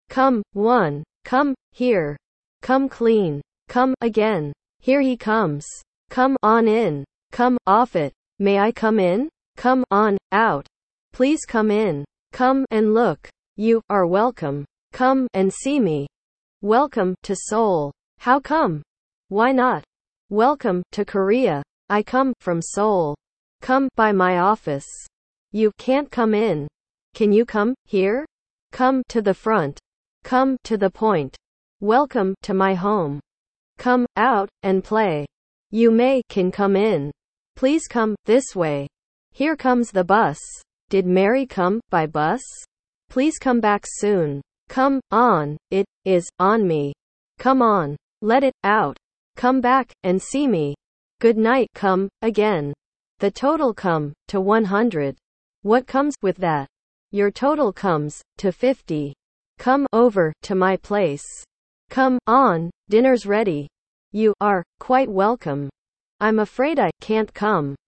Come, one. Come, here. Come clean. Come, again. Here he comes. Come on in. Come, off it. May I come in? Come on, out. Please come in. Come and look. You are welcome. Come and see me. Welcome to Seoul. How come? Why not? Welcome to Korea. I come from Seoul. Come by my office. You can't come in. Can you come here? Come to the front. Come to the point. Welcome to my home. Come out and play. You can come in. Please come this way. Here comes the bus. Did Mary come by bus? Please come back soon. Come on, it is on me. Come on, let it out. Come back and see me. Good night. Come again. The total come to 100. What comes with that? Your total comes to 50. Come over to my place. Come on, dinner's ready. You are quite welcome. I'm afraid I can't come.